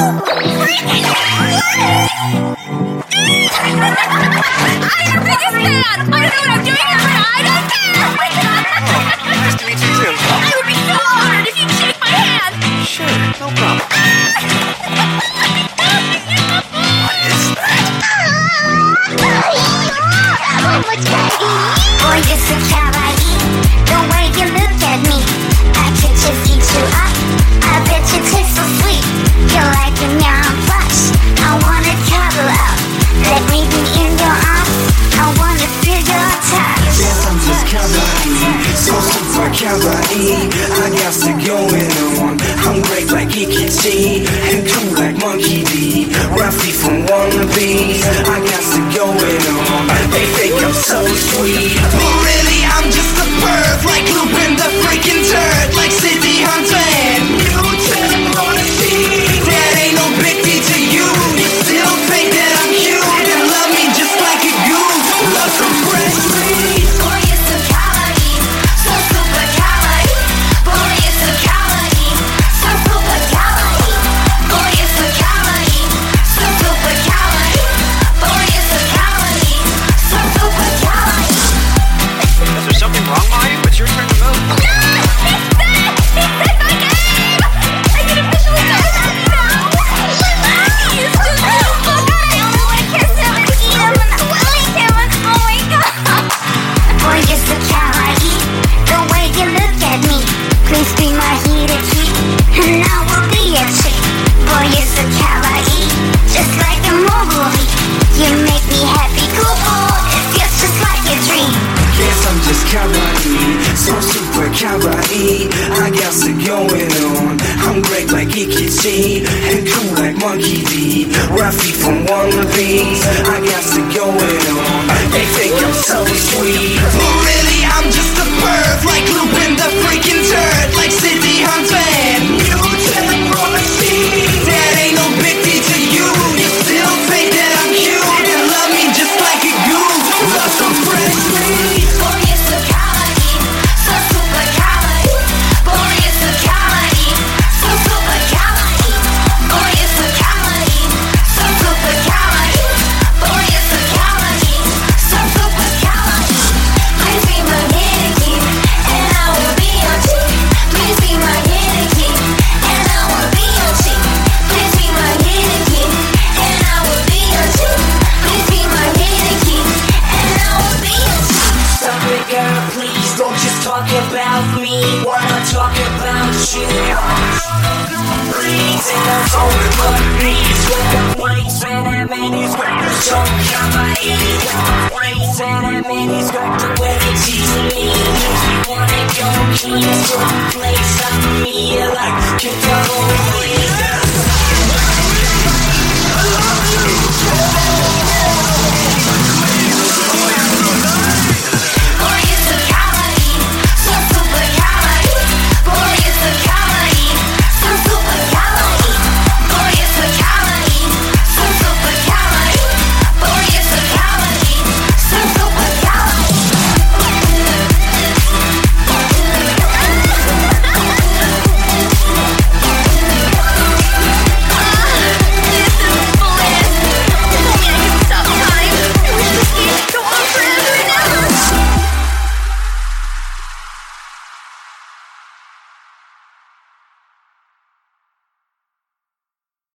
I'm your biggest fan! I don't know what I'm doing here, but I don't care! Nice to meet you too. I would be so honored if you'd shake my hand! Sure, no problem. What is that? Boy, you're so kawaii, the way you look at me. I could just eat you up, I bet you taste so sweet. You're like a neon plush, I wanna cuddle up. Let me be in your arms, I wanna feel your touch. Yes, I'm just kawaii, so super kawaii. I got it going on, I'm great like Ikichi, and cool like Monkey D. Ruffy from Wannabes, I got it going on. They think I'm so sweet, but really I'm just a bird, like Lupin the freaking turd, like City Hunter and Mutant Royalty. That ain't no big deal to you. You still think that I'm cute and love me just like a goose. Love some fresh meat. Boy, you're so kawaii, so super kawaii. Boy, you're so kawaii, so super kawaii. Boy, you're so kawaii, so super kawaii. Boy, you're so kawaii, so super kawaii. Is there something wrong, Mayu? It's your turn to move. No! He said my name! I can officially say that now! He's too beautiful! I only want to kiss him and eat him and lick him and oh my god! Boy, you're so kawaii, the way you look at me. Please be my Hideki, and I will be a chick. Boy, you're so kawaii, just like a movie. You make me happy, cool boy, it feels just like a dream. Yes, I'm just kawaii, so super kawaii. I got it going on, I'm great like Ikichi, and cool like Monkey D. Ruffy from Wannabes, I got it going on. They think I'm so sweet, but really I'm just a bird, like Lupin the freaking turd, like City Hunter and Mutant Royalty. That ain't no big deal to you. You still think that I'm cute and love me just like a goose. Love some fresh meat. Boy, you're so kawaii, so super kawaii. Boy, you're so kawaii, so super kawaii. Boy, you're so kawaii, so super kawaii. Boy, you're so kawaii, so super kawaii. Please be my Hideki, and I will be your chick. Please be my Hideki, and I will be your chick. Please be my Hideki, and I will be your chick. Please be my Hideki, and I will be your chick. Stop it, girl, please. Don't just talk about me. Wanna talk about you? Please, and I'm sorry, but please. When the waves and that man is wearing so kawaii. Waves and that man is got the way it teases me. Makes me wanna go keys to a place I'm me like Kitaro.